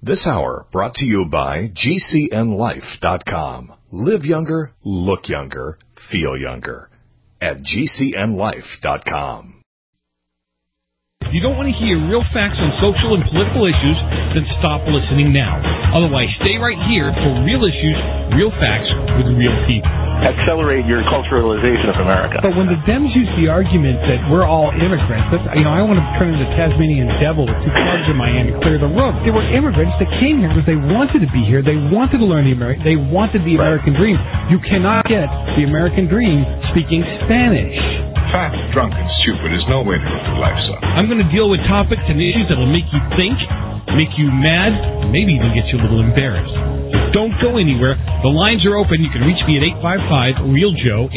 This hour brought to you by GCNLife.com. Live younger, look younger, feel younger. At GCNLife.com. If you don't want to hear real facts on social and political issues, then stop listening now. Otherwise, stay right here for real issues, real facts with real people. Accelerate your culturalization of America. But when the Dems use the argument that we're all immigrants, that's, I want to turn into Tasmanian devil with two clubs in my hand and clear the road. They were immigrants that came here because they wanted to be here. They wanted to learn they wanted the American dream. You cannot get the American dream speaking Spanish. Fat, drunk, and stupid is no way to live your life, son. I'm going to deal with topics and issues that will make you think, make you mad, and maybe even get you a little embarrassed. So don't go anywhere. The lines are open. You can reach me at 855-REAL-JOE,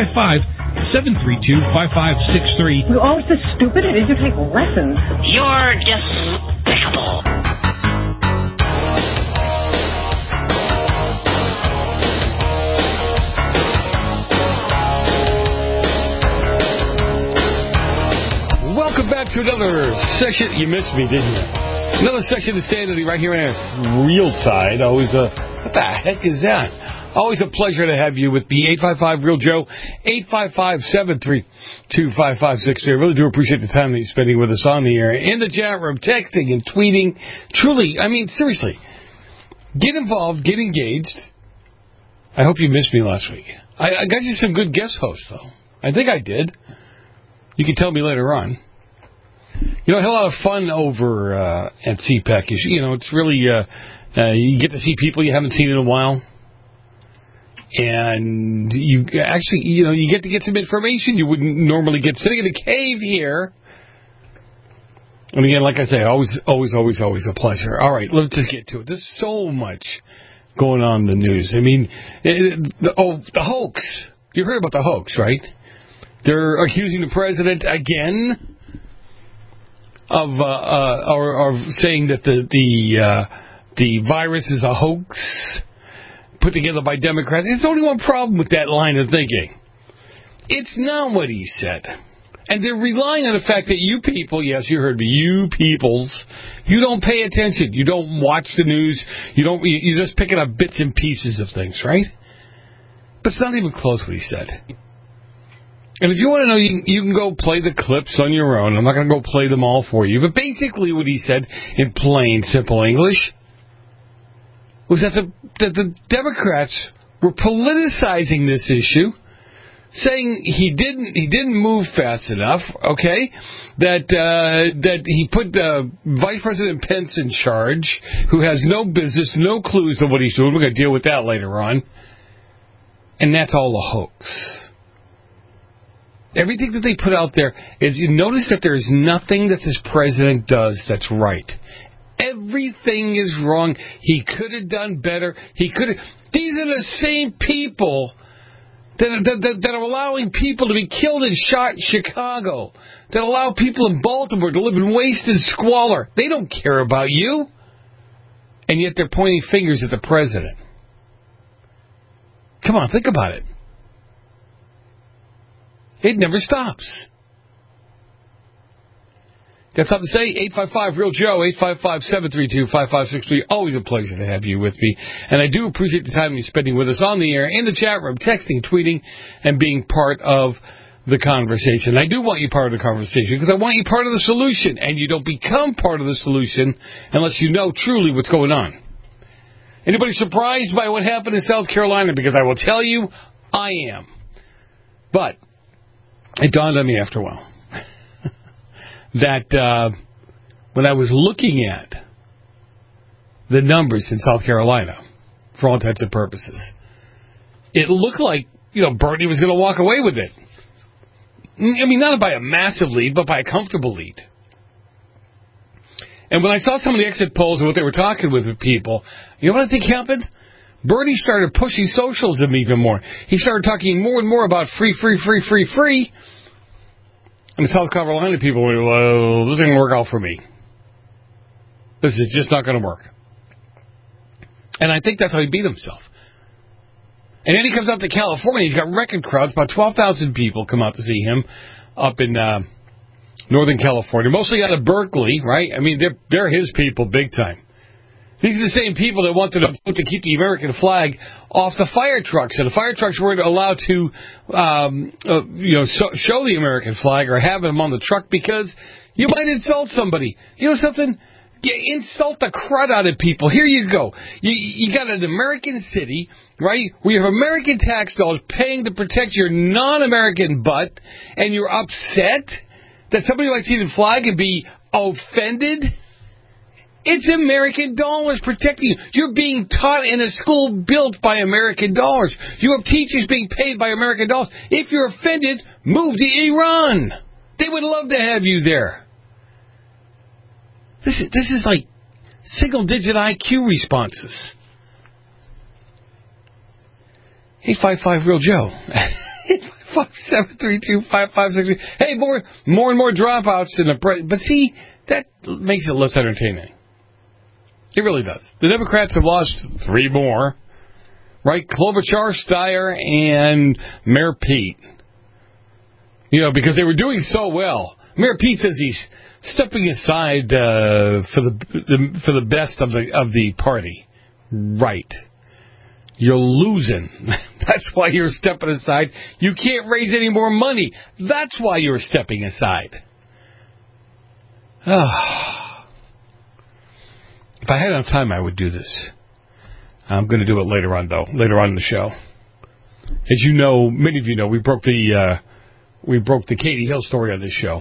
855-732-5563. You're always so stupid. I need to take lessons. You're despicable. Welcome back to another session. You missed me, didn't you? Another session of Sanity right here on our real side. Always what the heck is that? Always a pleasure to have you with me. 855-REAL-JOE, 855-732-5563. I really do appreciate the time that you're spending with us on the air, in the chat room, texting and tweeting. Truly, I mean, seriously, get involved, get engaged. I hope you missed me last week. I got you some good guest hosts, though. I think I did. You can tell me later on. You know, I had a lot of fun over at CPAC. You know, it's really, you get to see people you haven't seen in a while. And you actually, you know, you get to get some information you wouldn't normally get sitting in a cave here. And again, like I say, always a pleasure. All right, let's just get to it. There's so much going on in the news. I mean, the hoax. You heard about the hoax, right? They're accusing the president again of saying that the virus is a hoax put together by Democrats. There's only one problem with that line of thinking. It's not what he said. And they're relying on the fact that you people, yes, you heard me, you peoples, you don't pay attention. You don't watch the news. You're just picking up bits and pieces of things, right? But it's not even close what he said. And if you want to know, you can go play the clips on your own. I'm not going to go play them all for you. But basically what he said in plain, simple English was that the Democrats were politicizing this issue, saying he didn't move fast enough, okay? That he put Vice President Pence in charge, who has no business, no clues to what he's doing. We're going to deal with that later on. And that's all a hoax. Everything that they put out there is, you notice that there's nothing that this president does that's right. Everything is wrong. He could have done better. These are the same people that are allowing people to be killed and shot in Chicago, that allow people in Baltimore to live in waste and squalor. They don't care about you. And yet they're pointing fingers at the president. Come on, think about it. It never stops. Got something to say? 855-REAL-JOE, 855-732-5563. Always a pleasure to have you with me. And I do appreciate the time you're spending with us on the air, in the chat room, texting, tweeting, and being part of the conversation. I do want you part of the conversation because I want you part of the solution. And you don't become part of the solution unless you know truly what's going on. Anybody surprised by what happened in South Carolina? Because I will tell you, I am. But it dawned on me after a while that when I was looking at the numbers in South Carolina, for all intents and purposes, it looked like, Bernie was going to walk away with it. I mean, not by a massive lead, but by a comfortable lead. And when I saw some of the exit polls and what they were talking with people, you know what I think happened? Bernie started pushing socialism even more. He started talking more and more about free. And the South Carolina people were, well, this isn't going to work out for me. This is just not going to work. And I think that's how he beat himself. And then he comes out to California. He's got record crowds. About 12,000 people come out to see him up in Northern California. Mostly out of Berkeley, right? I mean, they're his people big time. These are the same people that wanted to keep the American flag off the fire trucks, and the fire trucks weren't allowed to, show the American flag or have them on the truck because you might insult somebody. You know something? You insult the crud out of people. Here you go. You got an American city, right? We have American tax dollars paying to protect your non-American butt, and you're upset that somebody might see the flag and be offended? It's American dollars protecting you. You're being taught in a school built by American dollars. You have teachers being paid by American dollars. If you're offended, move to Iran. They would love to have you there. This is like single-digit IQ responses. 855-REAL-JOE. 855-732-5563. Hey, more and more dropouts in the but see, that makes it less entertaining. It really does. The Democrats have lost 3 more, right? Klobuchar, Steyer, and Mayor Pete. Because they were doing so well. Mayor Pete says he's stepping aside for the best of the party. Right. You're losing. That's why you're stepping aside. You can't raise any more money. That's why you're stepping aside. If I had enough time, I would do this. I'm going to do it later on, though. Later on in the show. As you know, many of you know, we broke the Katie Hill story on this show.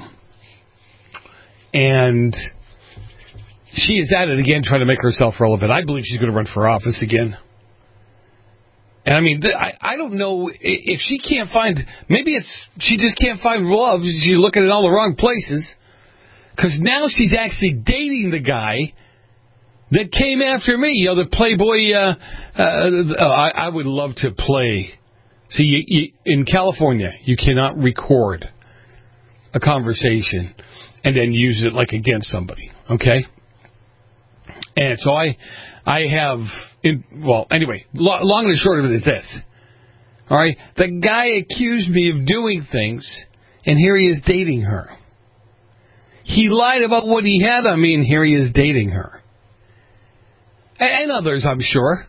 And she is at it again, trying to make herself relevant. I believe she's going to run for office again. And I mean, I don't know if she can't find, maybe she just can't find love. She's looking at all the wrong places. Because now she's actually dating the guy that came after me. The Playboy, I would love to play. See, in California, you cannot record a conversation and then use it like against somebody, okay? And so I have, anyway, long and short of it is this. All right, the guy accused me of doing things, and here he is dating her. He lied about what he had on me, and here he is dating her. And others, I'm sure.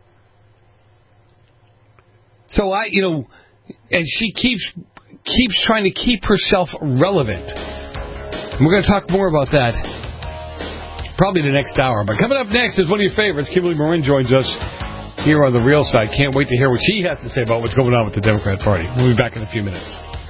So and she keeps trying to keep herself relevant. And we're going to talk more about that probably the next hour. But coming up next is one of your favorites. Kimberly Marin joins us here on The Real Side. Can't wait to hear what she has to say about what's going on with the Democrat Party. We'll be back in a few minutes.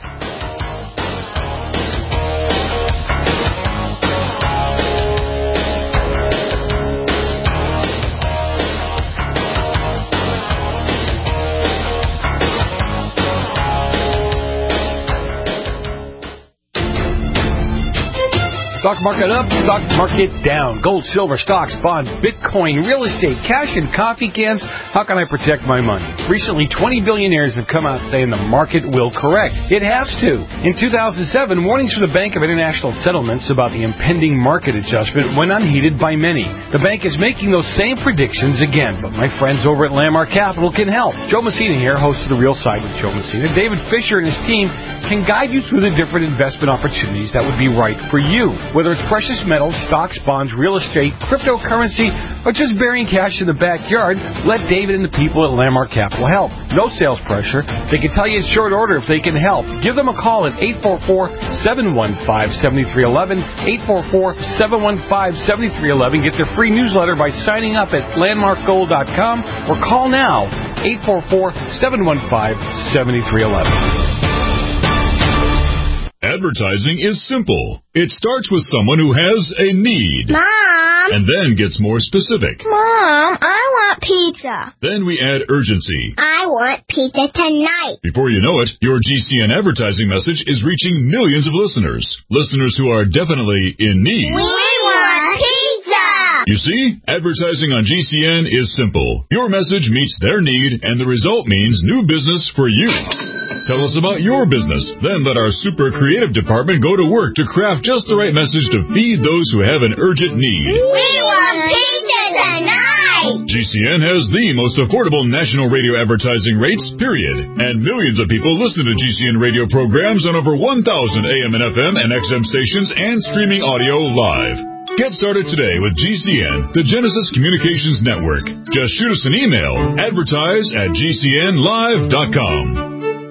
Stock market up, stock market down. Gold, silver, stocks, bonds, Bitcoin, real estate, cash, and coffee cans. How can I protect my money? Recently, 20 billionaires have come out saying the market will correct. It has to. In 2007, warnings from the Bank of International Settlements about the impending market adjustment went unheeded by many. The bank is making those same predictions again, but my friends over at Landmark Capital can help. Joe Messina here, host of The Real Side with Joe Messina. David Fisher and his team can guide you through the different investment opportunities that would be right for you. Whether it's precious metals, stocks, bonds, real estate, cryptocurrency, or just burying cash in the backyard, let David and the people at Landmark Capital help. No sales pressure. They can tell you in short order if they can help. Give them a call at 844-715-7311, 844-715-7311. Get their free newsletter by signing up at landmarkgold.com or call now, 844-715-7311. Advertising is simple. It starts with someone who has a need. Mom! And then gets more specific. Mom, I want pizza. Then we add urgency. I want pizza tonight. Before you know it, your GCN advertising message is reaching millions of listeners. Listeners who are definitely in need. We want pizza! You see, advertising on GCN is simple. Your message meets their need, and the result means new business for you. Tell us about your business. Then let our super creative department go to work to craft just the right message to feed those who have an urgent need. We want pizza tonight! GCN has the most affordable national radio advertising rates, period. And millions of people listen to GCN radio programs on over 1,000 AM and FM and XM stations and streaming audio live. Get started today with GCN, the Genesis Communications Network. Just shoot us an email, advertise@gcnlive.com.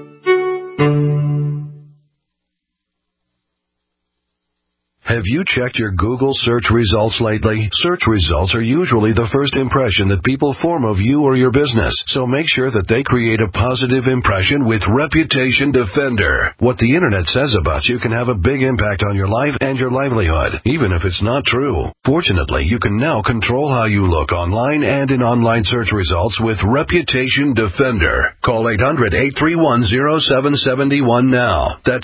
Have you checked your Google search results lately? Search results are usually the first impression that people form of you or your business, so make sure that they create a positive impression with Reputation Defender. What the internet says about you can have a big impact on your life and your livelihood, even if it's not true. Fortunately, you can now control how you look online and in online search results with Reputation Defender. Call 800-831-0771 now. That's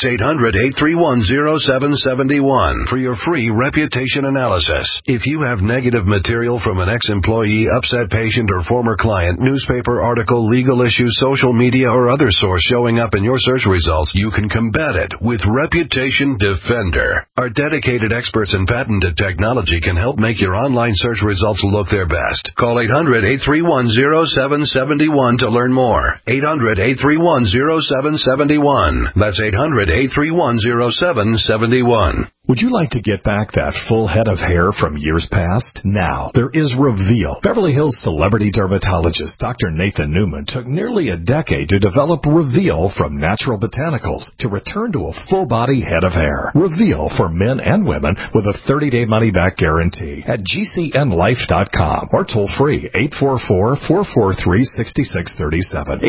800-831-0771 for your free reputation analysis. If you have negative material from an ex-employee, upset patient, or former client, newspaper article, legal issue, social media, or other source showing up in your search results, you can combat it with Reputation Defender. Our dedicated experts in patented technology can help make your online search results look their best. Call 800-831-0771 to learn more. 800-831-0771. That's 800-831-0771. Would you like to get back that full head of hair from years past? Now, there is Reveal. Beverly Hills celebrity dermatologist Dr. Nathan Newman took nearly a decade to develop Reveal from natural botanicals to return to a full-body head of hair. Reveal for men and women with a 30-day money-back guarantee at GCNlife.com or toll-free 844-443-6637.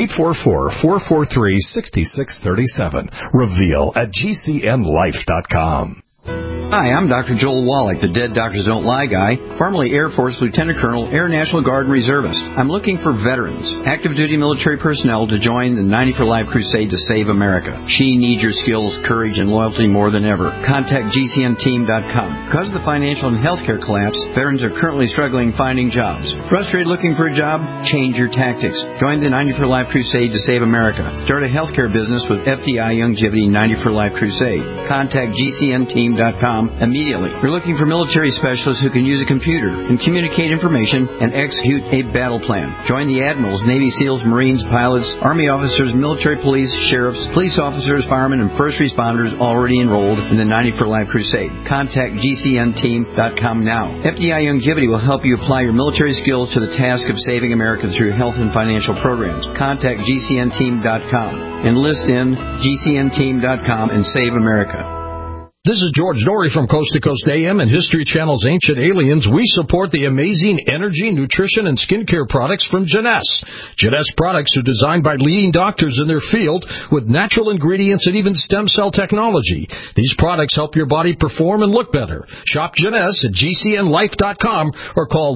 844-443-6637. Reveal at GCNlife.com. Hi, I'm Dr. Joel Wallach, the Dead Doctors Don't Lie guy, formerly Air Force Lieutenant Colonel, Air National Guard Reservist. I'm looking for veterans, active duty military personnel to join the 90 for Life crusade to save America. She needs your skills, courage, and loyalty more than ever. Contact GCNteam.com. Because of the financial and healthcare collapse, veterans are currently struggling finding jobs. Frustrated looking for a job? Change your tactics. Join the 90 for Life crusade to save America. Start a healthcare business with FDI Longevity 90 for Life crusade. Contact GCNteam.com immediately. We're looking for military specialists who can use a computer and communicate information and execute a battle plan. Join the admirals, Navy SEALs, Marines, pilots, Army officers, military police, sheriffs, police officers, firemen, and first responders already enrolled in the 90 for Life crusade. Contact GCNteam.com now. FDI Longevity will help you apply your military skills to the task of saving America through health and financial programs. Contact GCNteam.com. Enlist in GCNteam.com and save America. This is George Norrie from Coast to Coast AM and History Channel's Ancient Aliens. We support the amazing energy, nutrition, and skincare products from Jeunesse. Jeunesse products are designed by leading doctors in their field with natural ingredients and even stem cell technology. These products help your body perform and look better. Shop Jeunesse at GCNlife.com or call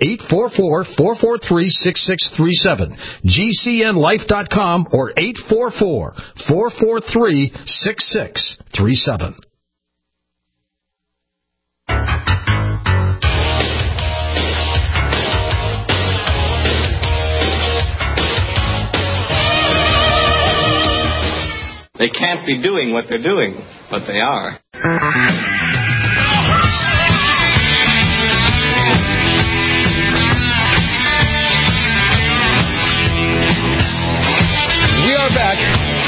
1-844-443-6637. GCNlife.com or 844-443-6637. They can't be doing what they're doing, but they are. We are back.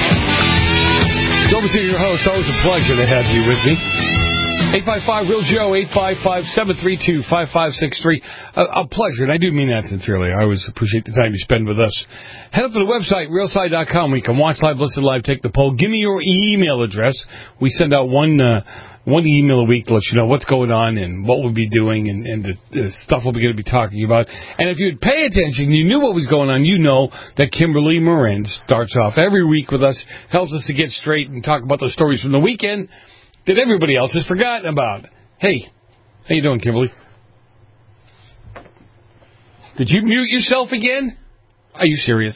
Over to your host. Always a pleasure to have you with me. 855-REAL-JOE, 855-732-5563. A pleasure, and I do mean that sincerely. I always appreciate the time you spend with us. Head up to the website, realside.com, where you can watch live, listen live, take the poll. Give me your email address. We send out one email a week to let you know what's going on and what we'll be doing and the stuff we'll be going to be talking about. And if you'd pay attention, you knew what was going on, you know that Kimberly Morin starts off every week with us, helps us to get straight and talk about the stories from the weekend that everybody else has forgotten about. Hey, how you doing, Kimberly? Did you mute yourself again? Are you serious?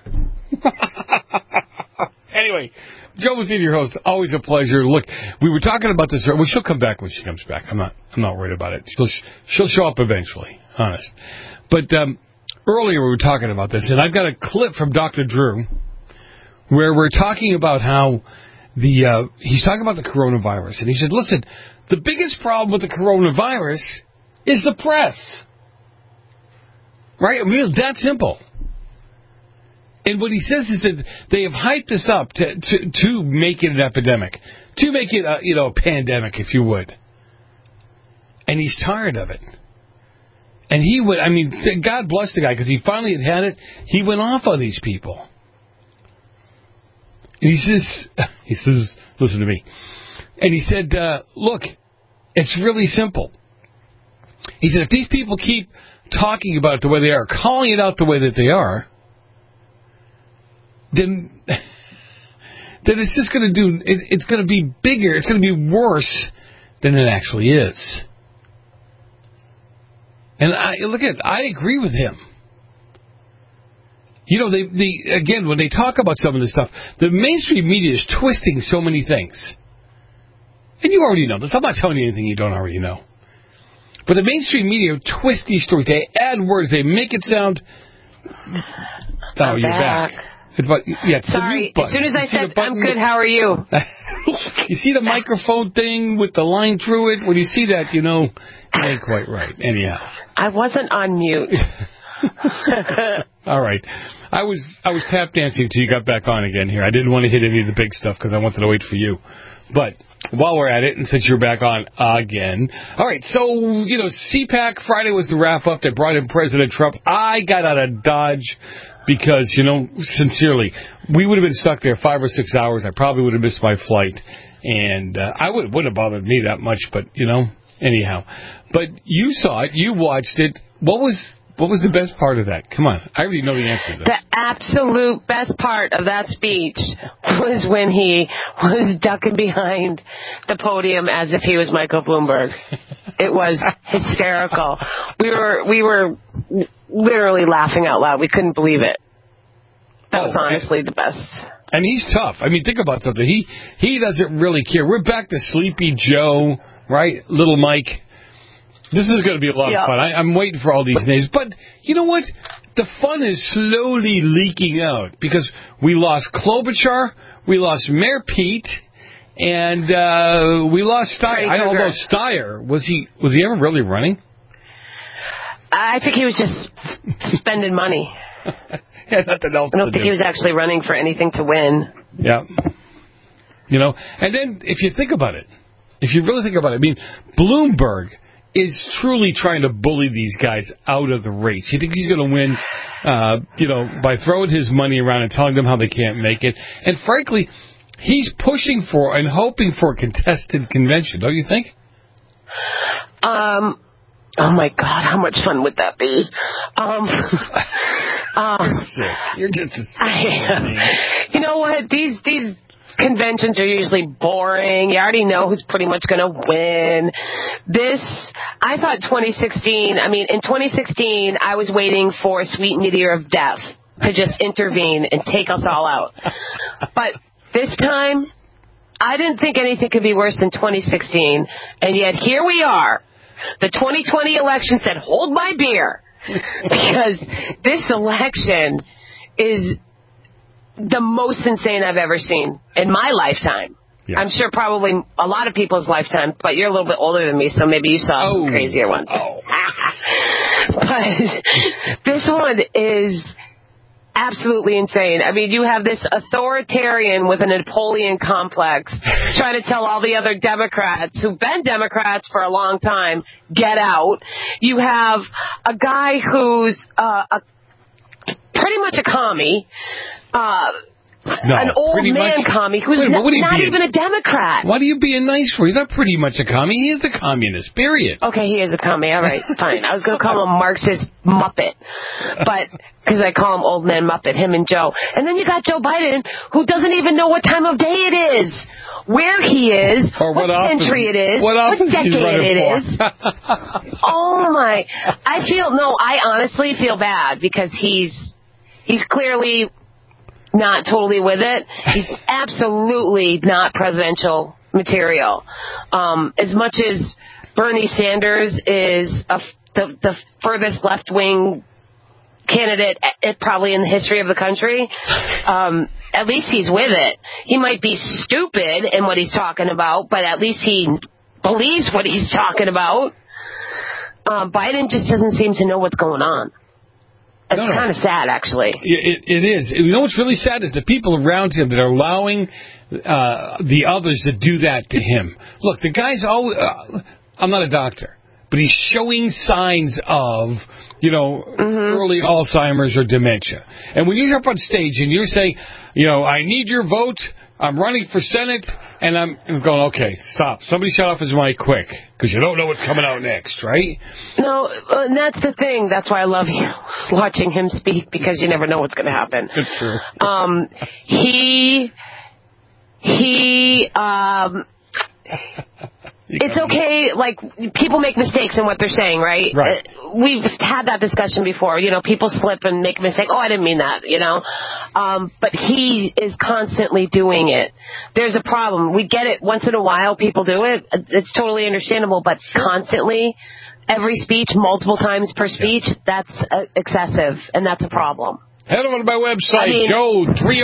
Anyway, Joe was your host. Always a pleasure. Look, we were talking about this. Well, she'll come back when she comes back. I'm not worried about it. She'll show up eventually. Honest. But earlier we were talking about this, and I've got a clip from Dr. Drew where we're talking about how he's talking about the coronavirus, and he said, listen, the biggest problem with the coronavirus is the press. Right? I mean, that simple. And what he says is that they have hyped this up to make it an epidemic, to make it a pandemic, if you would. And he's tired of it. And he would, I mean, God bless the guy, because he finally had it. He went off on these people. And he says, listen to me. And he said, look, it's really simple. He said, if these people keep talking about it the way they are, calling it out the way that they are, then it's just going to it's going to be bigger, it's going to be worse than it actually is. And I agree with him. You know, again, when they talk about some of this stuff, the mainstream media is twisting so many things. And you already know this. I'm not telling you anything you don't already know. But the mainstream media twist these stories. They add words. They make it sound... Oh, you're back. Sorry. As soon as I said, I'm good, how are you? You see the microphone thing with the line through it? When you see that, you know, it ain't quite right. Anyhow. I wasn't on mute. All right. I was tap dancing until you got back on again here. I didn't want to hit any of the big stuff because I wanted to wait for you. But while we're at it, and since you're back on again. All right, so, you know, CPAC Friday was the wrap-up that brought in President Trump. I got out of Dodge because, you know, sincerely, we would have been stuck there 5 or 6 hours. I probably would have missed my flight. And wouldn't have bothered me that much, but, you know, anyhow. But you saw it. You watched it. What was the best part of that? Come on. I already know the answer to that. The absolute best part of that speech was when he was ducking behind the podium as if he was Michael Bloomberg. It was hysterical. We were literally laughing out loud. We couldn't believe it. That was honestly the best. And he's tough. I mean, think about something. He doesn't really care. We're back to Sleepy Joe, right? Little Mike. This is going to be a lot of fun. I'm waiting for all these names. But you know what? The fun is slowly leaking out because we lost Klobuchar, we lost Mayor Pete, and we lost Steyer. I don't know Steyer. Was he ever really running? I think he was just spending money. Yeah, nothing else. I don't think he was actually running for anything to win. Yeah. You know, and then if you think about it, if you really think about it, I mean, Bloomberg is truly trying to bully these guys out of the race. You think he's going to win, by throwing his money around and telling them how they can't make it. And frankly, he's pushing for and hoping for a contested convention, don't you think? Oh my God, how much fun would that be? You're just you know what? These conventions are usually boring. You already know who's pretty much going to win. I thought in 2016, I was waiting for a sweet meteor of death to just intervene and take us all out. But this time, I didn't think anything could be worse than 2016. And yet here we are. The 2020 election said, hold my beer. Because this election is the most insane I've ever seen in my lifetime. Yeah. I'm sure probably a lot of people's lifetime, but you're a little bit older than me, so maybe you saw some crazier ones. But this one is absolutely insane. I mean, you have this authoritarian with a Napoleon complex trying to tell all the other Democrats who've been Democrats for a long time, get out. You have a guy who's pretty much a commie, an old man commie who's not even a Democrat. What are you being nice for? He's not pretty much a commie. He is a communist, period. Okay, he is a commie. All right, fine. I was going to call him a Marxist Muppet, but because I call him Old Man Muppet, him and Joe. And then you got Joe Biden, who doesn't even know what time of day it is, where he is, or what century it is, what decade it is. Oh, my. I honestly feel bad because he's clearly not totally with it. He's absolutely not presidential material. As much as Bernie Sanders is the furthest left-wing candidate probably in the history of the country, at least he's with it. He might be stupid in what he's talking about, but at least he believes what he's talking about. Biden just doesn't seem to know what's going on. It's kind of sad, actually. It is. You know what's really sad is the people around him that are allowing the others to do that to him. Look, the guy's always... I'm not a doctor, but he's showing signs of, early Alzheimer's or dementia. And when you're up on stage and you're saying, I need your vote, I'm running for Senate, and I'm going, okay, stop. Somebody shut off his mic quick, because you don't know what's coming out next, right? No, and that's the thing. That's why I love watching him speak, because you never know what's going to happen. That's true. It's okay, like, people make mistakes in what they're saying, right? Right. We've had that discussion before. People slip and make a mistake. Oh, I didn't mean that, But he is constantly doing it. There's a problem. We get it once in a while, people do it. It's totally understandable, but constantly, every speech, multiple times per speech, that's excessive, and that's a problem. Head over to my website, Joe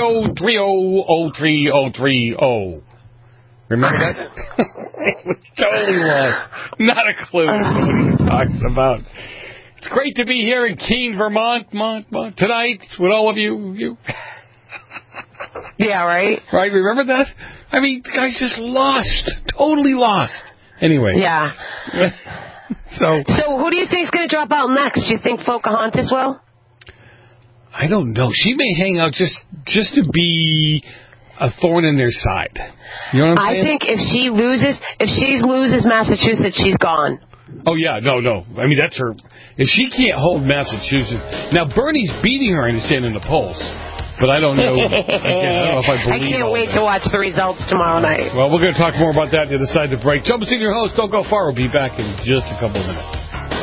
30303030. Remember that? It was totally lost. Not a clue what he's talking about. It's great to be here in Keene, Vermont, tonight with all of you. Yeah, right? Right, remember that? I mean, the guy's just lost. Totally lost. Anyway. Yeah. So who do you think is going to drop out next? Do you think Pocahontas will? I don't know. She may hang out just to be a thorn in their side. You know what I'm saying? I think if she loses Massachusetts, she's gone. Oh, yeah, no. I mean, that's her. If she can't hold Massachusetts. Now, Bernie's beating her, I understand, in the polls. But I don't know. Again, I don't know if I believe I can't wait to watch the results tomorrow night. Well, we're going to talk more about that to the side of the break. Joe Messina, your host. Don't go far. We'll be back in just a couple of minutes.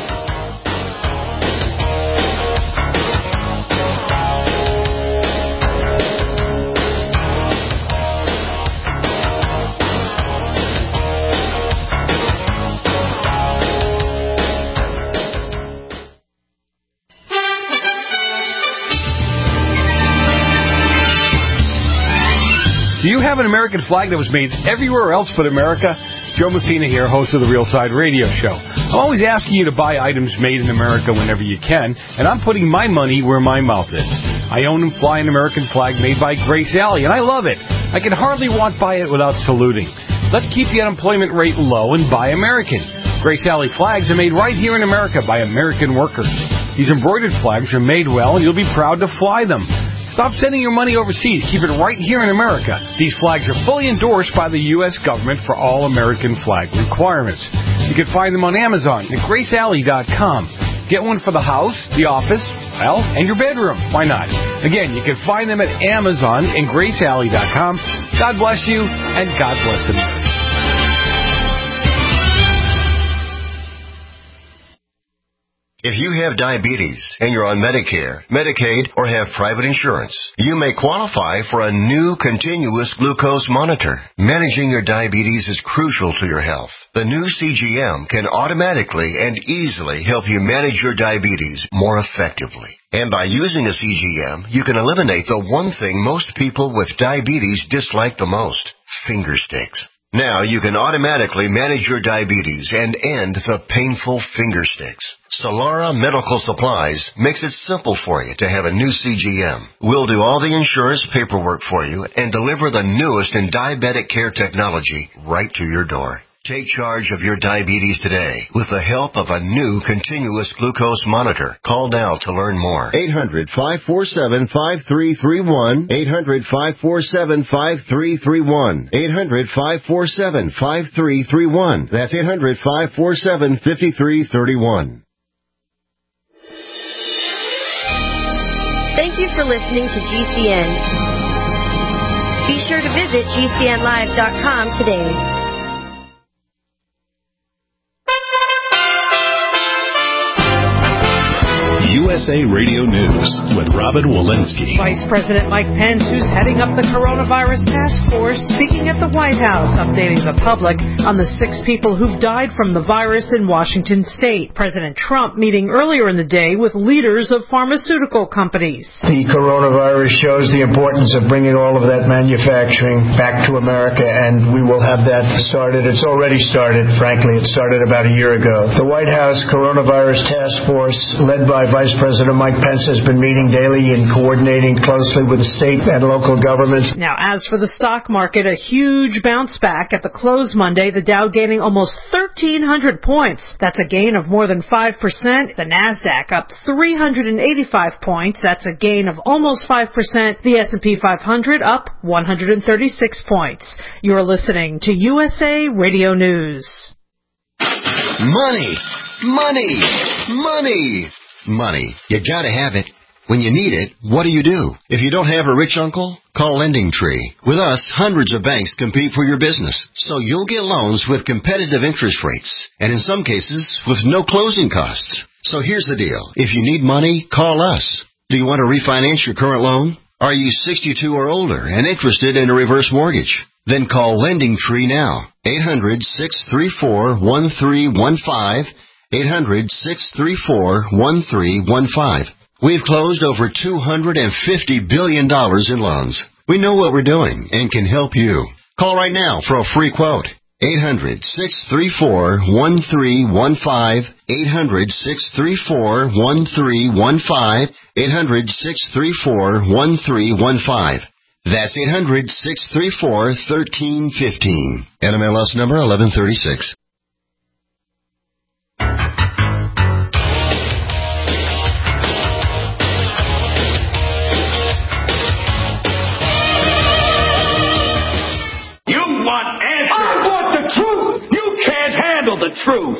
Do you have an American flag that was made everywhere else but America? Joe Messina here, host of the Real Side Radio Show. I'm always asking you to buy items made in America whenever you can, and I'm putting my money where my mouth is. I own and fly an American flag made by Grace Alley, and I love it. I can hardly walk by it without saluting. Let's keep the unemployment rate low and buy American. Grace Alley flags are made right here in America by American workers. These embroidered flags are made well, and you'll be proud to fly them. Stop sending your money overseas. Keep it right here in America. These flags are fully endorsed by the U.S. government for all American flag requirements. You can find them on Amazon at GraceAlley.com. Get one for the house, the office, and your bedroom. Why not? Again, you can find them at Amazon and GraceAlley.com. God bless you, and God bless America. If you have diabetes and you're on Medicare, Medicaid, or have private insurance, you may qualify for a new continuous glucose monitor. Managing your diabetes is crucial to your health. The new CGM can automatically and easily help you manage your diabetes more effectively. And by using a CGM, you can eliminate the one thing most people with diabetes dislike the most: finger sticks. Now you can automatically manage your diabetes and end the painful finger sticks. Solara Medical Supplies makes it simple for you to have a new CGM. We'll do all the insurance paperwork for you and deliver the newest in diabetic care technology right to your door. Take charge of your diabetes today with the help of a new continuous glucose monitor. Call now to learn more. 800-547-5331. 800-547-5331. 800-547-5331. That's 800-547-5331. Thank you for listening to GCN. Be sure to visit GCNlive.com today. USA Radio News with Robin Walensky. Vice President Mike Pence, who's heading up the coronavirus task force, speaking at the White House, updating the public on the 6 people who've died from the virus in Washington State. President Trump meeting earlier in the day with leaders of pharmaceutical companies. The coronavirus shows the importance of bringing all of that manufacturing back to America, and we will have that started. It's already started, frankly. It started about a year ago. The White House Coronavirus Task Force, led by Vice President Mike Pence has been meeting daily and coordinating closely with the state and local governments. Now, as for the stock market, a huge bounce back at the close Monday, the Dow gaining almost 1,300 points. That's a gain of more than 5%. The Nasdaq up 385 points. That's a gain of almost 5%. The S&P 500 up 136 points. You're listening to USA Radio News. Money, money, money, money. You gotta have it. When you need it, what do? If you don't have a rich uncle, call LendingTree. With us, hundreds of banks compete for your business, so you'll get loans with competitive interest rates, and in some cases, with no closing costs. So here's the deal. If you need money, call us. Do you want to refinance your current loan? Are you 62 or older and interested in a reverse mortgage? Then call LendingTree now. 800-634-1315. 800-634-1315. We've closed over $250 billion in loans. We know what we're doing and can help you. Call right now for a free quote. 800-634-1315. 800-634-1315. 800-634-1315. That's 800-634-1315. NMLS number 1136. The truth.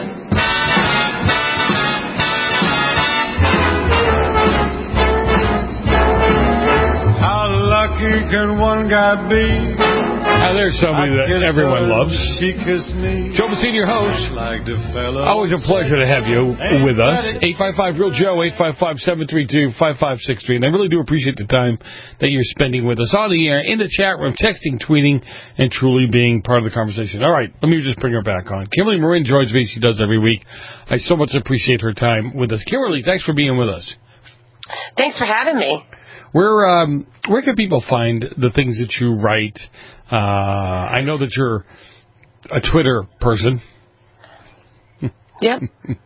How lucky can one guy be? Now there's somebody that everyone loves. She kissed me. Joe Messina, your host. Always a pleasure to have you with us. 855-REAL-JOE, 855-732-5563. And I really do appreciate the time that you're spending with us on the air, in the chat room, texting, tweeting, and truly being part of the conversation. All right, let me just bring her back on. Kimberly Marin joins me. She does every week. I so much appreciate her time with us. Kimberly, thanks for being with us. Thanks for having me. Where can people find the things that you write? I know that you're a Twitter person. Yep.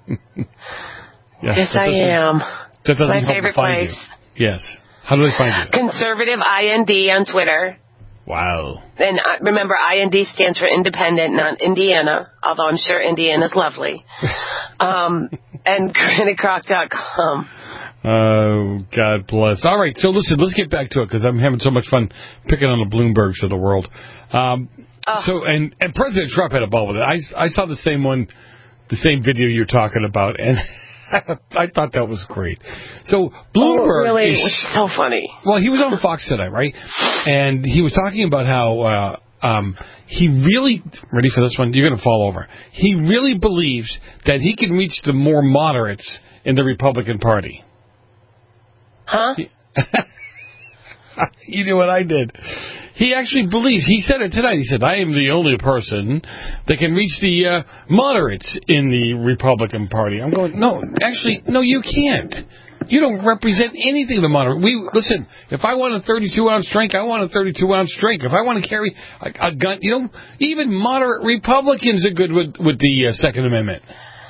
Yes, I am. That doesn't my help favorite find place. You. Yes. How do they find you? Conservative IND on Twitter. Wow. And remember, IND stands for independent, not Indiana, although I'm sure Indiana's lovely. And criticroc.com. Oh, God bless. All right, so listen, let's get back to it because I'm having so much fun picking on the Bloombergs of the world. So, and President Trump had a ball with it. I saw the same video you're talking about, and I thought that was great. So Bloomberg, really? It was so funny. Well, he was on Fox today, right? And he was talking about how he really, ready for this one? You're going to fall over. He really believes that he can reach the more moderates in the Republican Party. Huh? You knew what I did. He actually believes, he said it tonight, he said, I am the only person that can reach the moderates in the Republican Party. I'm going, no, you can't. You don't represent anything the moderate. Listen, if I want a 32-ounce drink, I want a 32-ounce drink. If I want to carry a gun, even moderate Republicans are good with the Second Amendment.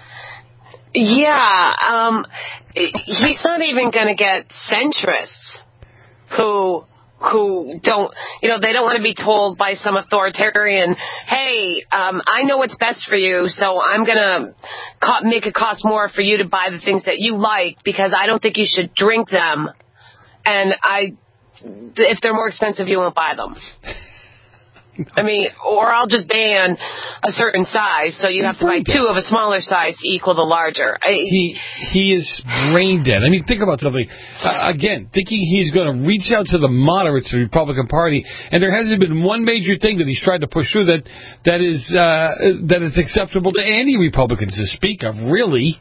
Yeah, he's not even going to get centrists who don't, they don't want to be told by some authoritarian, hey, I know what's best for you, so I'm going to make it cost more for you to buy the things that you like because I don't think you should drink them, and if they're more expensive, you won't buy them. I mean, or I'll just ban a certain size, so you have to buy two of a smaller size to equal the larger. He is brain dead. I mean, think about something. Again, thinking he's going to reach out to the moderates of the Republican Party, and there hasn't been one major thing that he's tried to push through that is acceptable to any Republicans to speak of, really.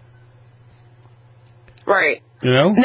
Right. No,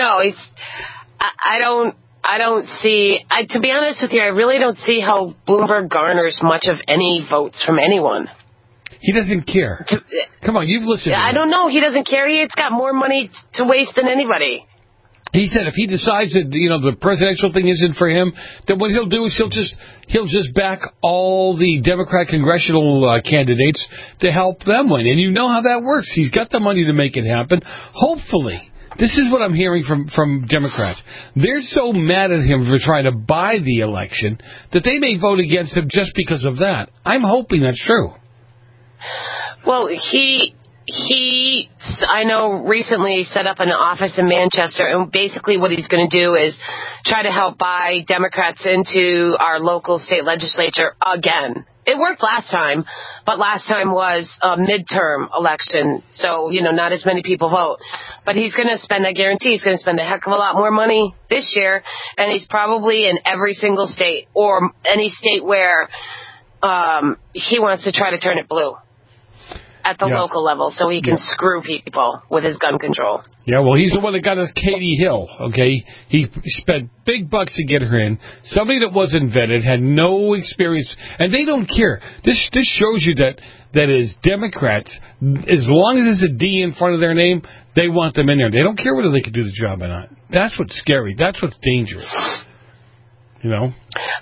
I don't see, to be honest with you, I really don't see how Bloomberg garners much of any votes from anyone. He doesn't care. Come on, you've listened to him. I don't know. He doesn't care. He's got more money to waste than anybody. He said if he decides that the presidential thing isn't for him, then what he'll do is he'll just back all the Democrat congressional candidates to help them win. And you know how that works. He's got the money to make it happen. Hopefully This is what I'm hearing from Democrats. They're so mad at him for trying to buy the election that they may vote against him just because of that. I'm hoping that's true. Well, he I know recently set up an office in Manchester, and basically what he's going to do is try to help buy Democrats into our local state legislature again. It worked last time, but last time was a midterm election, so, not as many people vote. But he's going to spend, I guarantee he's going to spend a heck of a lot more money this year, and he's probably in every single state, or any state where he wants to try to turn it blue at the local level, so he can screw people with his gun control. Yeah, well, he's the one that got us Katie Hill, okay? He spent big bucks to get her in. Somebody that wasn't vetted, had no experience, and they don't care. This shows you that as Democrats, as long as there's a D in front of their name, they want them in there. They don't care whether they can do the job or not. That's what's scary. That's what's dangerous. Go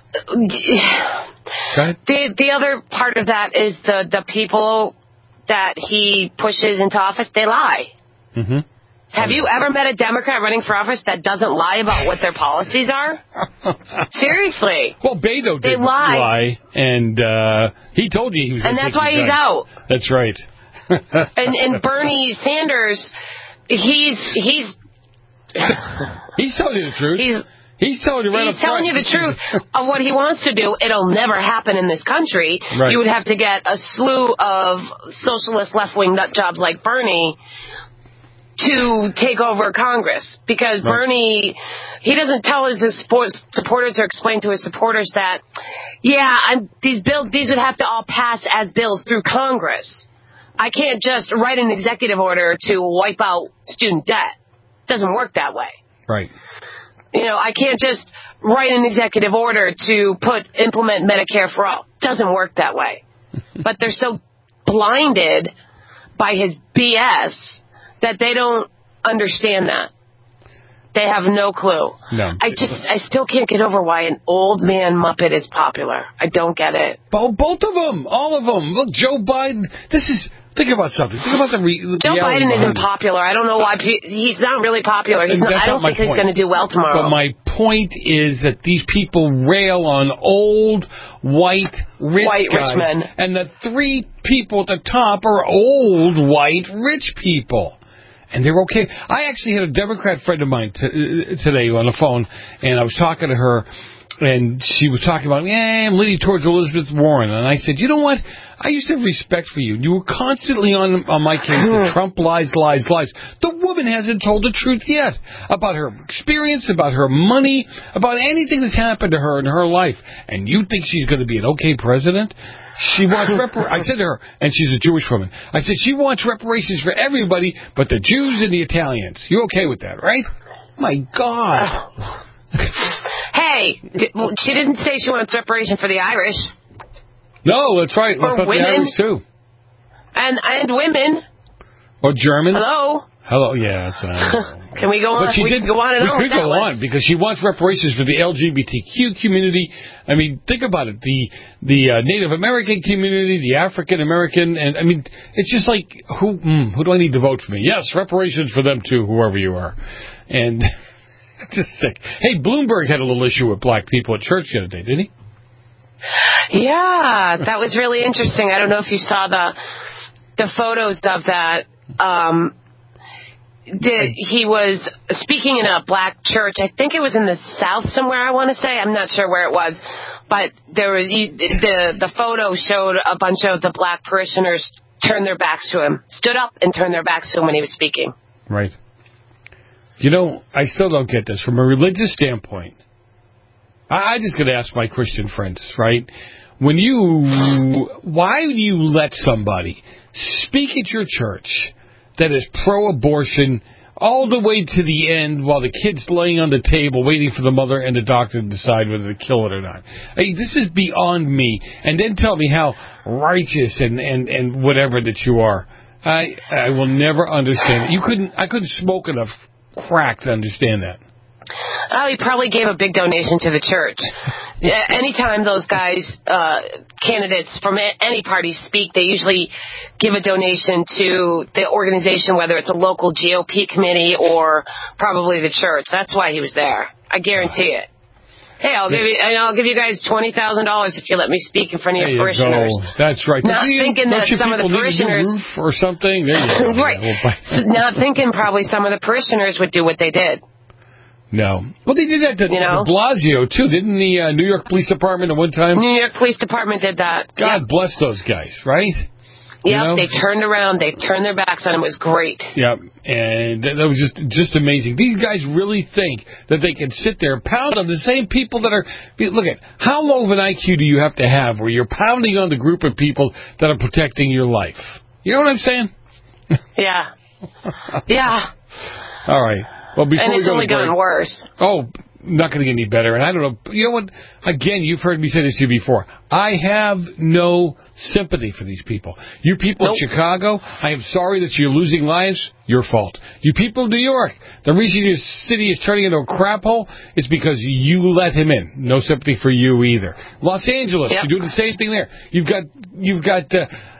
ahead. The other part of that is the people that he pushes into office, they lie. Mm-hmm. Have you ever met a Democrat running for office that doesn't lie about what their policies are? Seriously. Well, Beto did lie, and he told you he was going to take the judge. And that's why he's out. That's right. and Bernie Sanders, he's telling you the truth. He's telling you right up front. He's telling you the truth of what he wants to do. It'll never happen in this country. Right. You would have to get a slew of socialist left-wing nut jobs like Bernie to take over Congress. Because Bernie, he doesn't tell his supporters or explain to his supporters that, these would have to all pass as bills through Congress. I can't just write an executive order to wipe out student debt. It doesn't work that way. Right. I can't just write an executive order to implement Medicare for all. Doesn't work that way. But they're so blinded by his BS that they don't understand that. They have no clue. No. I still can't get over why an old man Muppet is popular. I don't get it. Both of them. All of them. Look, Joe Biden. Think about something. Think about Joe Biden isn't popular. I don't know why. He's not really popular. I don't think he's going to do well tomorrow. But my point is that these people rail on old, white, rich men. And the three people at the top are old, white, rich people. And they're okay. I actually had a Democrat friend of mine today on the phone, and I was talking to her, and she was talking about, I'm leaning towards Elizabeth Warren. And I said, you know what? I used to have respect for you. You were constantly on my case that Trump lies. The woman hasn't told the truth yet about her experience, about her money, about anything that's happened to her in her life. And you think she's going to be an okay president? She wants I said to her, and she's a Jewish woman, I said, she wants reparations for everybody but the Jews and the Italians. You okay with that, right? My God. Hey, she didn't say she wants reparation for the Irish. No, that's right. Or women. The Irish too. And women. Or German. Hello, yes. Can we go on? We could go on because she wants reparations for the LGBTQ community. I mean, think about it. The Native American community, the African American, and I mean, it's just like, who do I need to vote for me? Yes, reparations for them too, whoever you are. And just sick. Hey, Bloomberg had a little issue with black people at church the other day, didn't he? Yeah, that was really interesting. I don't know if you saw the photos of that. He was speaking in a black church. I think it was in the South somewhere, I want to say. I'm not sure where it was. But there was the photo showed a bunch of the black parishioners turn their backs to him, stood up and turned their backs to him when he was speaking. Right. You know, I still don't get this. From a religious standpoint, I just got to ask my Christian friends, right? Why do you let somebody speak at your church that is pro-abortion all the way to the end while the kid's laying on the table waiting for the mother and the doctor to decide whether to kill it or not? I mean, this is beyond me. And then tell me how righteous and whatever that you are. I will never understand it. I couldn't smoke enough crack to understand that. Oh, he probably gave a big donation to the church. anytime those guys, candidates from any party speak, they usually give a donation to the organization, whether it's a local GOP committee or probably the church. That's why he was there. I guarantee it. Hey, I'll give you guys $20,000 if you let me speak in front of your parishioners. Go. That's right. Not thinking that some of the parishioners or something. There you go. Right. Not thinking probably some of the parishioners would do what they did. No. Well, they did that to Blasio, too. Didn't the New York Police Department at one time? New York Police Department did that. God bless those guys, right? Yep, they turned around. They turned their backs on him. It was great. Yep, and that was just amazing. These guys really think that they can sit there and pound on the same people that are... Look at, how low of an IQ do you have to have where you're pounding on the group of people that are protecting your life? You know what I'm saying? Yeah. Yeah. All right. Well, before and it's only gotten worse. Oh, not going to get any better. And I don't know. You know what? Again, you've heard me say this to you before. I have no sympathy for these people. You people in Chicago, I am sorry that you're losing lives. Your fault. You people in New York, the reason your city is turning into a crap hole is because you let him in. No sympathy for you either. Los Angeles, you're doing the same thing there. You've got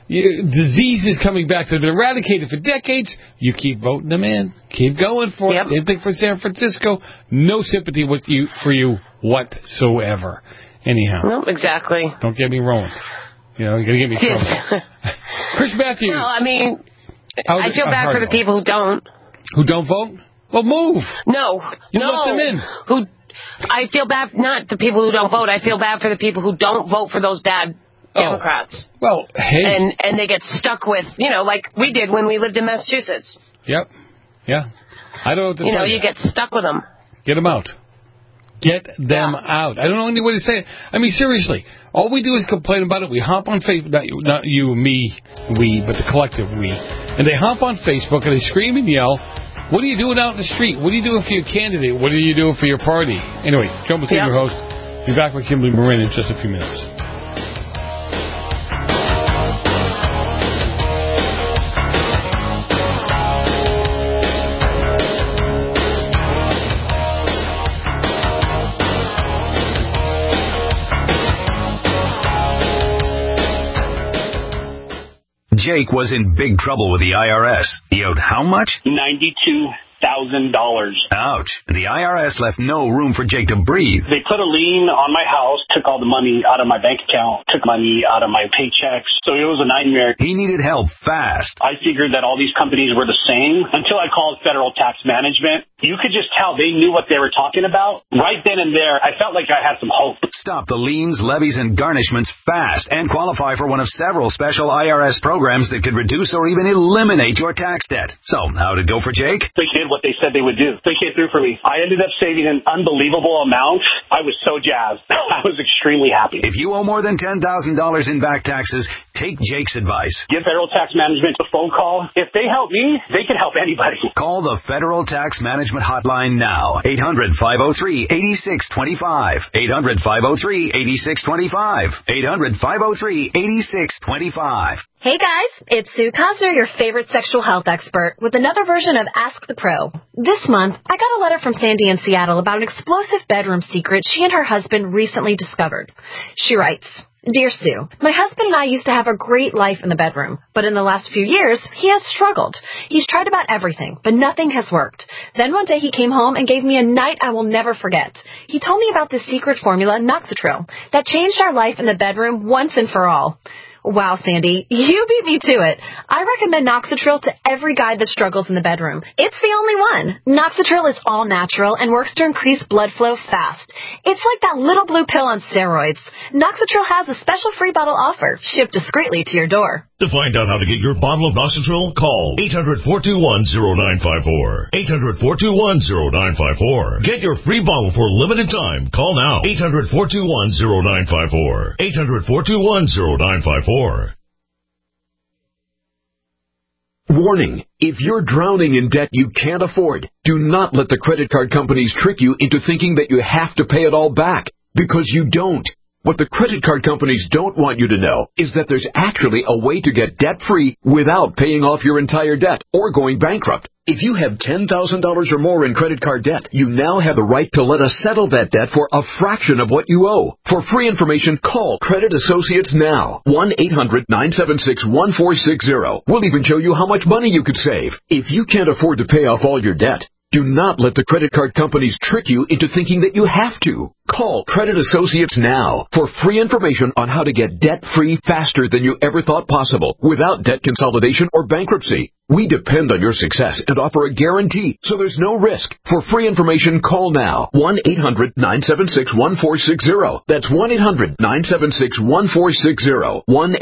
diseases coming back that have been eradicated for decades. You keep voting them in. Keep going for it. Same thing for San Francisco. No sympathy for you whatsoever. Anyhow. No, exactly. Don't get me wrong. You're going to get me in trouble. Chris Matthews. Well, I mean, I feel bad for the people who don't. Who don't vote? Well, move. No. You let them in. I feel bad, not the people who don't vote. I feel bad for the people who don't vote for those bad Democrats. Well, hey. And they get stuck with, like we did when we lived in Massachusetts. Yep. Yeah. I don't know what to tell you. You get stuck with them. Get them out. Get them out. I don't know any way to say it. I mean, seriously, all we do is complain about it. We hop on Facebook, not you, me, we, but the collective we. And they hop on Facebook and they scream and yell, what are you doing out in the street? What are you doing for your candidate? What are you doing for your party? Anyway, Joe McCain, your host. Be back with Kimberly Moran in just a few minutes. Jake was in big trouble with the IRS. He owed how much? $92,000. Ouch. The IRS left no room for Jake to breathe. They put a lien on my house, took all the money out of my bank account, took money out of my paychecks. So it was a nightmare. He needed help fast. I figured that all these companies were the same until I called Federal Tax Management. You could just tell they knew what they were talking about. Right then and there, I felt like I had some hope. Stop the liens, levies, and garnishments fast and qualify for one of several special IRS programs that could reduce or even eliminate your tax debt. So, how'd it go for Jake? They did what they said they would do. They came through for me. I ended up saving an unbelievable amount. I was so jazzed. I was extremely happy. If you owe more than $10,000 in back taxes, take Jake's advice. Give Federal Tax Management a phone call. If they help me, they can help anybody. Call the Federal Tax Management Hotline now. 800-503-8625. 800-503-8625. 800-503-8625. Hey guys, it's Sue Cosner, your favorite sexual health expert, with another version of Ask the Pro. This month, I got a letter from Sandy in Seattle about an explosive bedroom secret she and her husband recently discovered. She writes, Dear Sue, my husband and I used to have a great life in the bedroom, but in the last few years, he has struggled. He's tried about everything, but nothing has worked. Then one day he came home and gave me a night I will never forget. He told me about the secret formula, Noxitril, that changed our life in the bedroom once and for all. Wow, Sandy, you beat me to it. I recommend Noxitril to every guy that struggles in the bedroom. It's the only one. Noxitril is all natural and works to increase blood flow fast. It's like that little blue pill on steroids. Noxitril has a special free bottle offer, shipped discreetly to your door. To find out how to get your bottle of Noxitril, call 800-421-0954. 800-421-0954. Get your free bottle for a limited time. Call now. 800-421-0954. 800-421-0954. Warning, if you're drowning in debt you can't afford, do not let the credit card companies trick you into thinking that you have to pay it all back, because you don't. What the credit card companies don't want you to know is that there's actually a way to get debt-free without paying off your entire debt or going bankrupt. If you have $10,000 or more in credit card debt, you now have the right to let us settle that debt for a fraction of what you owe. For free information, call Credit Associates now. 1-800-976-1460. We'll even show you how much money you could save. If you can't afford to pay off all your debt, do not let the credit card companies trick you into thinking that you have to. Call Credit Associates now for free information on how to get debt-free faster than you ever thought possible without debt consolidation or bankruptcy. We depend on your success and offer a guarantee, so there's no risk. For free information, call now. 1-800-976-1460. That's 1-800-976-1460.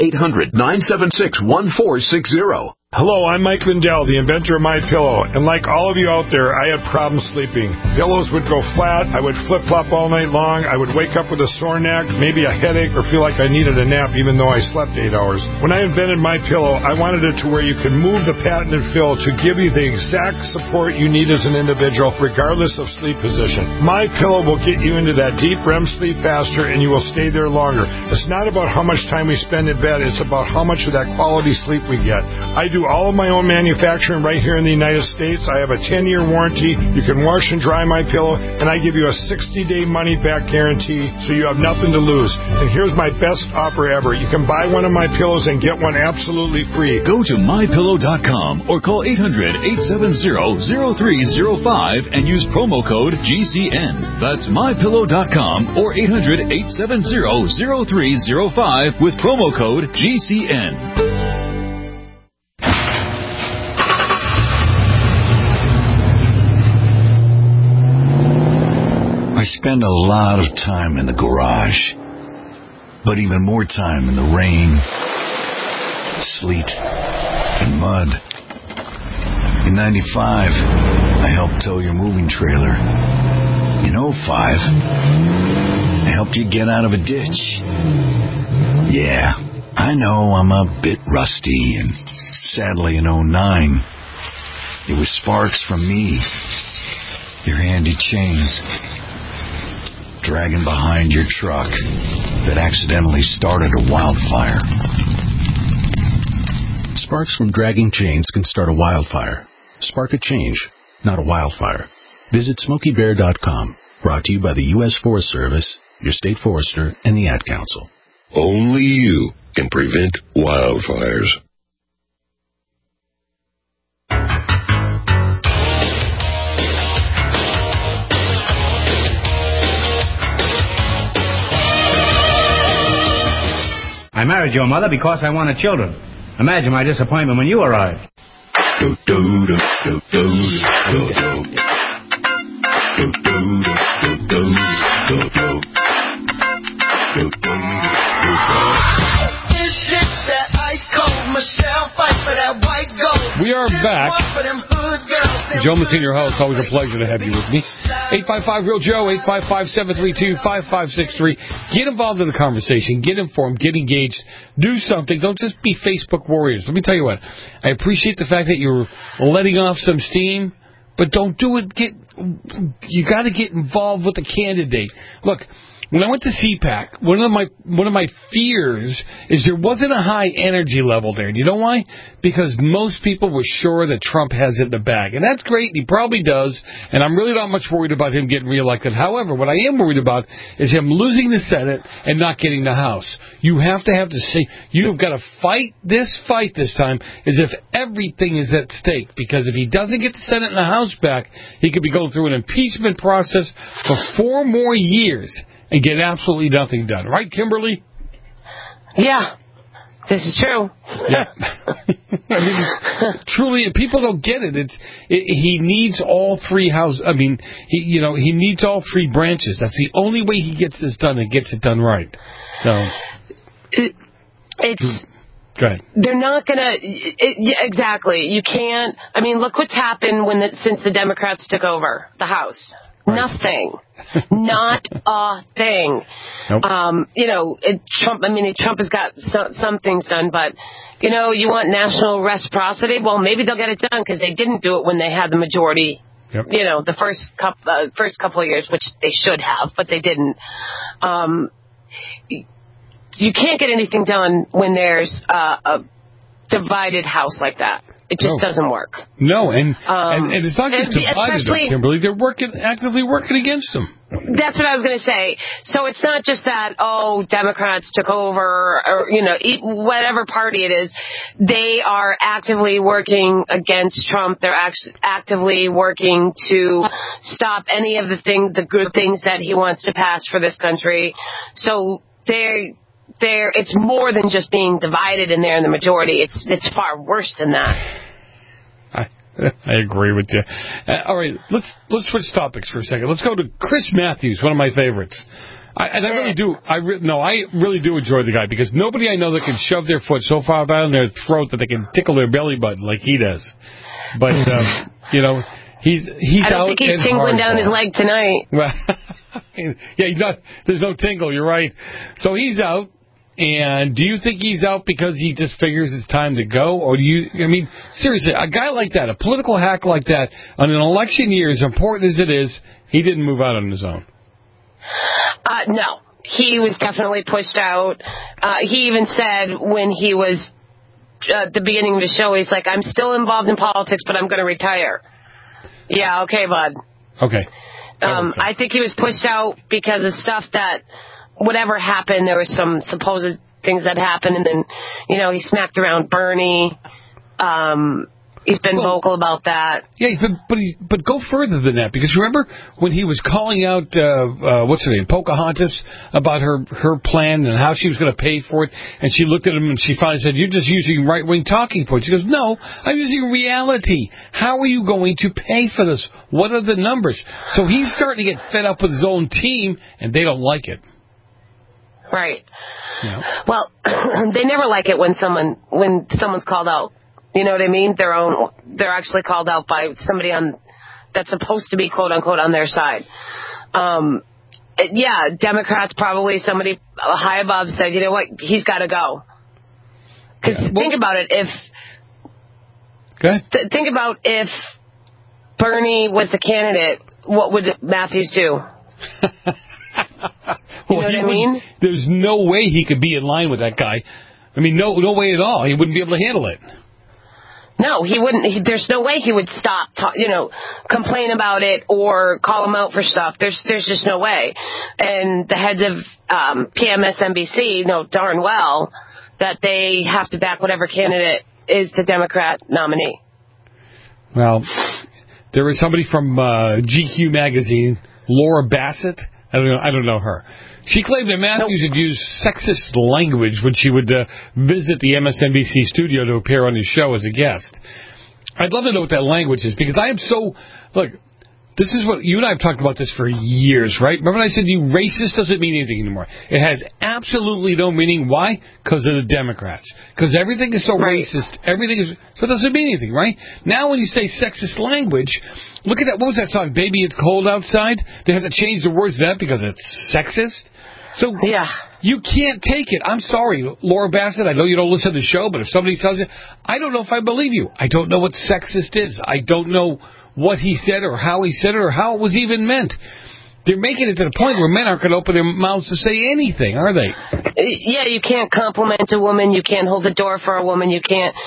1-800-976-1460. Hello, I'm Mike Lindell, the inventor of MyPillow, and like all of you out there, I had problems sleeping. Pillows would go flat, I would flip-flop all night long, I would wake up with a sore neck, maybe a headache, or feel like I needed a nap even though I slept 8 hours. When I invented MyPillow, I wanted it to where you could move the patented fill to give you the exact support you need as an individual, regardless of sleep position. MyPillow will get you into that deep REM sleep faster, and you will stay there longer. It's not about how much time we spend in bed, it's about how much of that quality sleep we get. I do all of my own manufacturing right here in the United States. I have a 10-year warranty. You can wash and dry my pillow, and I give you a 60-day money-back guarantee, so you have nothing to lose. And here's my best offer ever. You can buy one of my pillows and get one absolutely free. Go to MyPillow.com or call 800-870-0305 and use promo code GCN. That's MyPillow.com or 800-870-0305 with promo code GCN. I spend a lot of time in the garage, but even more time in the rain, sleet, and mud. In 95, I helped tow your moving trailer. In 05, I helped you get out of a ditch. Yeah, I know I'm a bit rusty, and sadly in 09, it was sparks from me, your handy chains, dragging behind your truck that accidentally started a wildfire. Sparks from dragging chains can start a wildfire. Spark a change, not a wildfire. Visit SmokeyBear.com. Brought to you by the U.S. Forest Service, your state forester, and the Ad Council. Only you can prevent wildfires. I married your mother because I wanted children. Imagine my disappointment when you arrived. We are back. Joe Messina, your host. Always a pleasure to have you with me. 855-REAL-JOE, 855-732-5563. Get involved in the conversation. Get informed. Get engaged. Do something. Don't just be Facebook warriors. Let me tell you what. I appreciate the fact that you're letting off some steam, but don't do it. You got to get involved with the candidate. Look, when I went to CPAC, one of my fears is there wasn't a high energy level there. Do you know why? Because most people were sure that Trump has it in the bag. And that's great. He probably does. And I'm really not much worried about him getting reelected. However, what I am worried about is him losing the Senate and not getting the House. You have to say, you've got to fight this time as if everything is at stake. Because if he doesn't get the Senate and the House back, he could be going through an impeachment process for 4 more years and get absolutely nothing done. Right, Kimberly? Yeah, this is true. Yeah. I mean, truly, people don't get it. He needs all 3 houses. I mean, he needs all 3 branches. That's the only way he gets this done and gets it done right. So, it's... Go ahead. They're not going to... exactly. You can't... I mean, look what's happened since the Democrats took over the House. Right. Nothing. Not a thing. Nope. Trump has got some things done, but, you want national reciprocity? Well, maybe they'll get it done because they didn't do it when they had the majority, yep. The first couple of years, which they should have, but they didn't. You can't get anything done when there's a divided House like that. It just doesn't work. No, and it's not just divided, Kimberly. They're actively working against them. That's what I was going to say. So it's not just that, Democrats took over, or, whatever party it is. They are actively working against Trump. They're actively working to stop any of the good things that he wants to pass for this country. So it's more than just being divided in there in the majority. It's far worse than that. I agree with you. All right, let's switch topics for a second. Let's go to Chris Matthews, one of my favorites. I really do. I really do enjoy the guy, because nobody I know that can shove their foot so far down their throat that they can tickle their belly button like he does. But he's I don't think he's tingling down his leg tonight. Yeah, there's no tingle. You're right. So he's out. And do you think he's out because he just figures it's time to go? Or seriously, a guy like that, a political hack like that, on an election year, as important as it is, he didn't move out on his own. No. He was definitely pushed out. He even said when he was at the beginning of the show, he's like, I'm still involved in politics, but I'm going to retire. Yeah, okay, bud. Okay. I think he was pushed out because of stuff that... Whatever happened, there was some supposed things that happened, and then, he smacked around Bernie. He's been vocal about that. Yeah, but go further than that, because remember when he was calling out, what's her name, Pocahontas, about her plan and how she was going to pay for it, and she looked at him and she finally said, you're just using right-wing talking points. She goes, no, I'm using reality. How are you going to pay for this? What are the numbers? So he's starting to get fed up with his own team, and they don't like it. Right. Yeah. Well, they never like it when someone's called out. You know what I mean? They're actually called out by somebody that's supposed to be quote unquote on their side. Democrats, probably somebody high above said, you know what, he's got to go. Because think about it, think about if Bernie was the candidate, what would Matthews do? You know what I mean? There's no way he could be in line with that guy. No way at all. He wouldn't be able to handle it. No, he wouldn't. There's no way he would stop, complain about it or call him out for stuff. There's just no way. And the heads of PMSNBC know darn well that they have to back whatever candidate is the Democrat nominee. Well, there was somebody from GQ magazine, Laura Bassett. I don't know her. She claimed that Matthews had used sexist language when she would visit the MSNBC studio to appear on his show as a guest. I'd love to know what that language is, because I am so... Look, this is what... You and I have talked about this for years, right? Remember when I said you racist doesn't mean anything anymore? It has absolutely no meaning. Why? Because of the Democrats. Because everything is so racist. Everything is... So it doesn't mean anything, right? Now when you say sexist language... Look at that. What was that song? Baby, It's Cold Outside? They have to change the words to that because it's sexist? So you can't take it. I'm sorry, Laura Bassett. I know you don't listen to the show, but if somebody tells you, I don't know if I believe you. I don't know what sexist is. I don't know what he said or how he said it or how it was even meant. They're making it to the point where men aren't going to open their mouths to say anything, are they? Yeah, you can't compliment a woman. You can't hold the door for a woman. You can't,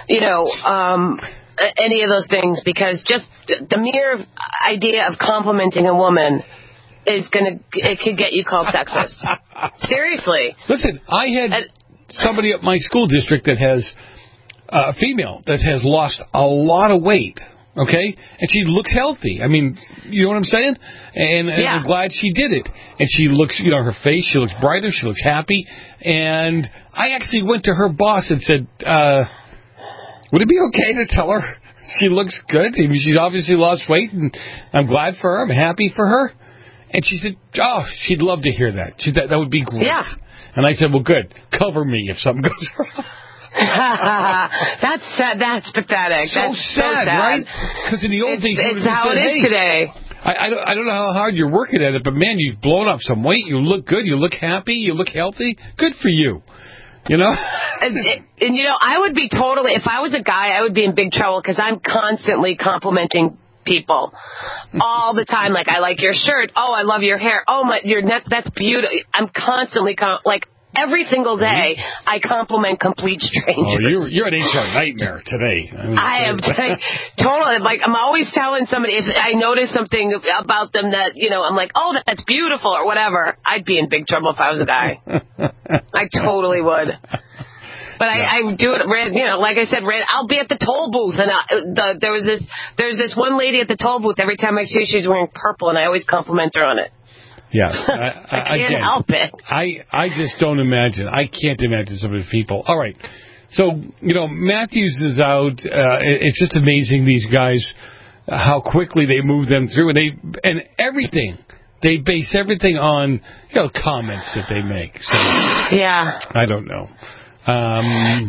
any of those things, because just the mere idea of complimenting a woman it could get you called sexist. Seriously. Listen, I had somebody at my school district that has a female that has lost a lot of weight. Okay? And she looks healthy. You know what I'm saying? And I'm glad she did it. And she looks, her face, she looks brighter, she looks happy. And I actually went to her boss and said, would it be okay to tell her she looks good? She's obviously lost weight, and I'm glad for her. I'm happy for her. And she said, she'd love to hear that. That would be great. Yeah. And I said, well, good. Cover me if something goes wrong. That's sad. That's pathetic. That's so sad, right? Because in the old days, it's how it is today. I don't know how hard you're working at it, but man, you've blown off some weight. You look good. You look happy. You look healthy. Good for you. And I would be totally, if I was a guy, I would be in big trouble, because I'm constantly complimenting people all the time. Like, I like your shirt. Oh, I love your hair. Oh, your neck, that's beautiful. I'm constantly every single day, I compliment complete strangers. Oh, you're an HR nightmare today. I am totally, like, I'm always telling somebody, if I notice something about them that, I'm like, oh, that's beautiful or whatever, I'd be in big trouble if I was a guy. I totally would. But I do it, like I said, I'll be at the toll booth, and there's this one lady at the toll booth. Every time I see her, she's wearing purple, and I always compliment her on it. Yeah, I can't help it. I just don't imagine. I can't imagine some of the people. All right, so Matthews is out. It's just amazing, these guys, how quickly they move them through, and everything. They base everything on comments that they make. So yeah, I don't know. I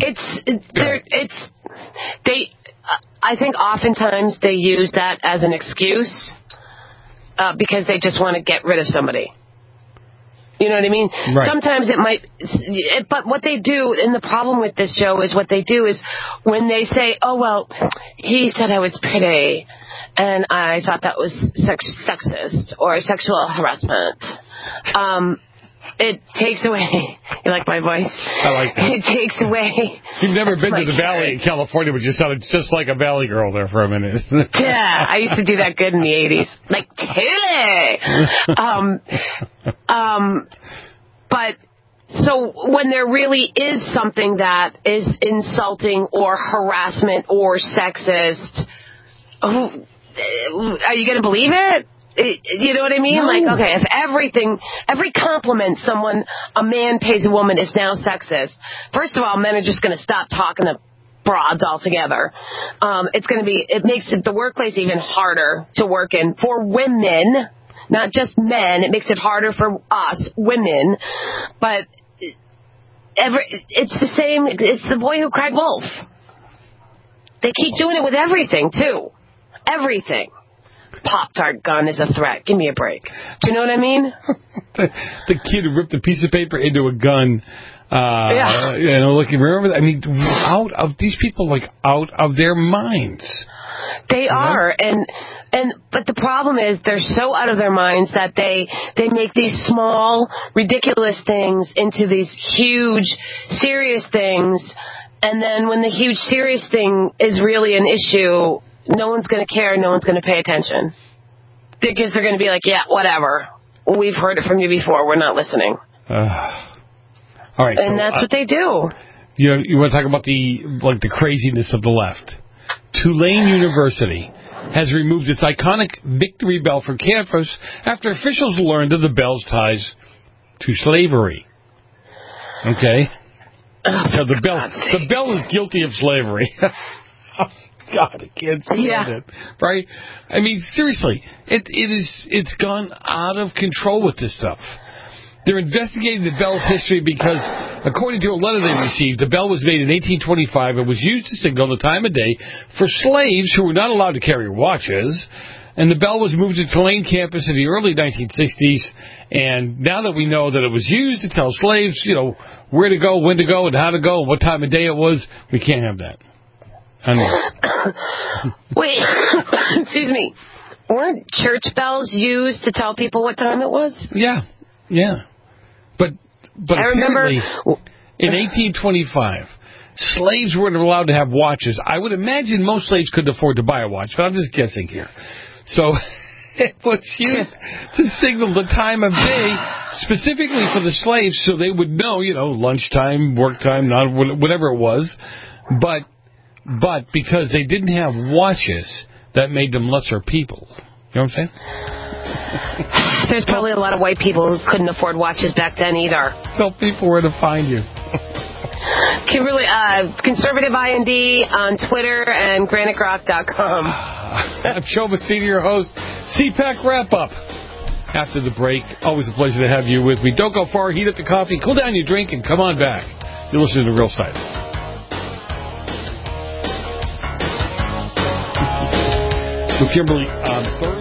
think oftentimes they use that as an excuse because they just want to get rid of somebody. You know what I mean? Right. Sometimes it might, but what they do, and the problem with this show is what they do is when they say, oh, well, he said I was pretty, and I thought that was sexist or sexual harassment. It takes away. You like my voice? I like that. It takes away. You've never been to the Valley in California, but you sounded just like a Valley girl there for a minute. Yeah, I used to do that good in the 80s. Like, Tilly! But, so when there really is something that is insulting or harassment or sexist, are you going to believe it? You know what I mean? No. Like, okay, if every compliment a man pays a woman is now sexist, first of all, men are just going to stop talking to broads altogether. It makes the workplace even harder to work in for women, not just men. It makes it harder for us, women. But it's the same, it's the boy who cried wolf. They keep doing it with everything, too. Everything. Pop-Tart gun is a threat. Give me a break. Do you know what I mean? The kid who ripped a piece of paper into a gun. Yeah. Remember that? I mean, these people, out of their minds. They are, but the problem is they're so out of their minds that they make these small, ridiculous things into these huge, serious things, and then when the huge, serious thing is really an issue, no one's going to care. No one's going to pay attention. Because they're going to be like, yeah, whatever. We've heard it from you before. We're not listening. All right. And that's what they do. You want to talk about the craziness of the left? Tulane University has removed its iconic Victory Bell from campus after officials learned of the bell's ties to slavery. Okay? So the bell is guilty of slavery. God, I can't stand it. Right? I mean, seriously, it's gone out of control with this stuff. They're investigating the bell's history because, according to a letter they received, the bell was made in 1825 and was used to signal the time of day for slaves who were not allowed to carry watches. And the bell was moved to Tulane campus in the early 1960s. And now that we know that it was used to tell slaves, where to go, when to go, and how to go, and what time of day it was, we can't have that. Wait, excuse me. Weren't church bells used to tell people what time it was? Yeah. But I remember in 1825, slaves weren't allowed to have watches. I would imagine most slaves couldn't afford to buy a watch, but I'm just guessing here. So it was used to signal the time of day specifically for the slaves, so they would know, lunchtime, work time, not whatever it was. But because they didn't have watches, that made them lesser people. You know what I'm saying? There's probably a lot of white people who couldn't afford watches back then either. Tell people where to find you. Kimberly, Conservative IND on Twitter and GraniteGrock.com. I'm Joe Messina, your host. CPAC Wrap-Up. After the break, always a pleasure to have you with me. Don't go far. Heat up the coffee, cool down your drink, and come on back. You're listening to Real Style. So, Kimberly, on Thursday,